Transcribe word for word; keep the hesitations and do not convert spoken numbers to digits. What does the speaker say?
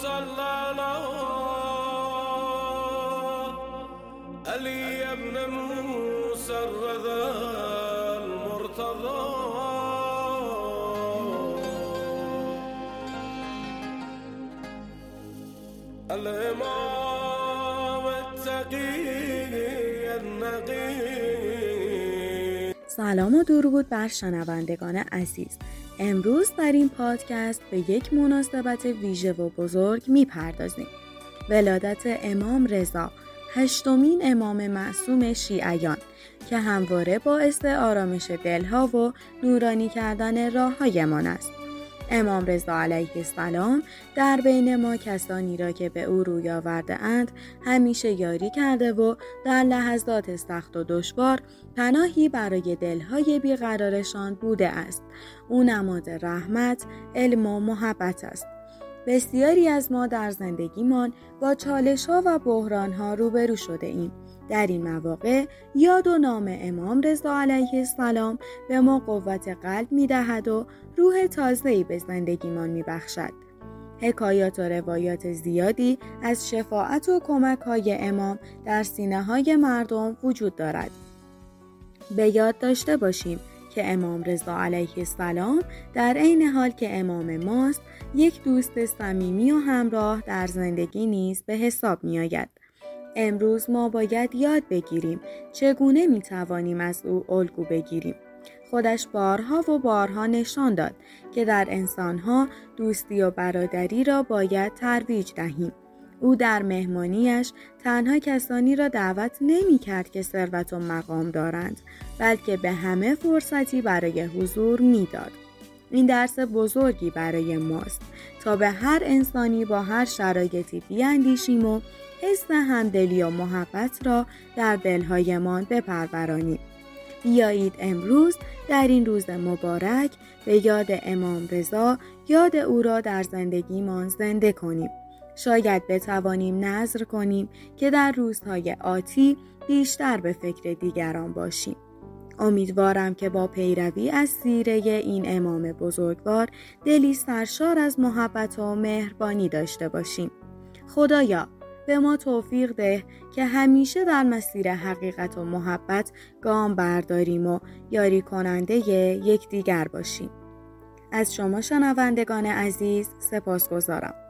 صلى علي ابن موسى الرضا المرتضى الإمام التقي النقي. سلام و درود بر شنوندگان عزیز. امروز در این پادکست به یک مناسبت ویژه و بزرگ میپردازیم. ولادت امام رضا، هشتمین امام معصوم شیعیان که همواره باعث آرامش دلها و نورانی کردن راههایمان است. امام رضا علیه السلام در بین ما کسانی را که به او روی آورده اند همیشه یاری کرده و در لحظات سخت و دشوار پناهی برای دلهای بیقرارشان بوده است. او نماد رحمت، علم و محبت است. بسیاری از ما در زندگیمان با چالش‌ها و بحران‌ها روبرو شده ایم. در این مواقع یاد و نام امام رضا علیه السلام به ما قوت قلب می‌دهد و روح تازه‌ای به زندگیمان می‌بخشد. حکایات و روایات زیادی از شفاعت و کمک‌های امام در سینه‌های مردم وجود دارد. به یاد داشته باشیم که امام رضا علیه السلام در عین حال که امام ماست، یک دوست صمیمی و همراه در زندگی نیز به حساب می‌آید. امروز ما باید یاد بگیریم چگونه می توانیم از او الگو بگیریم. خودش بارها و بارها نشان داد که در انسانها دوستی و برادری را باید ترویج دهیم. او در مهمانیش تنها کسانی را دعوت نمی کرد که ثروت و مقام دارند، بلکه به همه فرصتی برای حضور می داد. این درس بزرگی برای ماست تا به هر انسانی با هر شرایطی بیاندیشیم و حس همدلی و محبت را در دلهایمان بپرورانیم. بیایید امروز در این روز مبارک به یاد امام رضا یاد او را در زندگیمان زنده کنیم. شاید بتوانیم نذر کنیم که در روزهای آتی بیشتر به فکر دیگران باشیم. امیدوارم که با پیروی از سیره این امام بزرگوار دلی سرشار از محبت و مهربانی داشته باشیم. خدایا به ما توفیق ده که همیشه در مسیر حقیقت و محبت گام برداریم و یاری کننده یکدیگر باشیم. از شما شنوندگان عزیز سپاسگزارم.